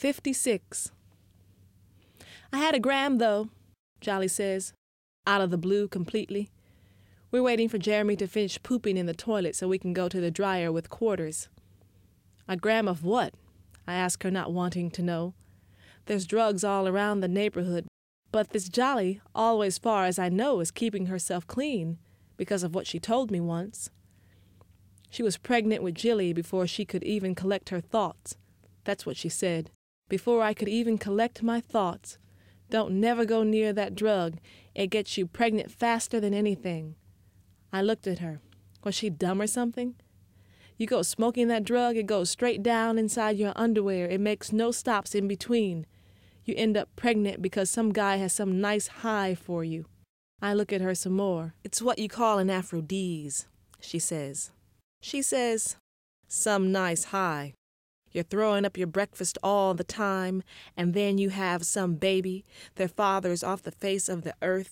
56. I had a gram, though, Jolly says, out of the blue completely. We're waiting for Jeremy to finish pooping in the toilet so we can go to the dryer with quarters. A gram of what? I ask her, not wanting to know. There's drugs all around the neighborhood, but this Jolly, always far as I know, is keeping herself clean because of what she told me once. She was pregnant with Jilly before she could even collect her thoughts. That's what she said. Before I could even collect my thoughts. Don't never go near that drug. It gets you pregnant faster than anything. I looked at her. Was she dumb or something? You go smoking that drug, it goes straight down inside your underwear. It makes no stops in between. You end up pregnant because some guy has some nice high for you. I look at her some more. It's what you call an aphrodise, she says. She says, some nice high. You're throwing up your breakfast all the time, and then you have some baby. Their father's off the face of the earth.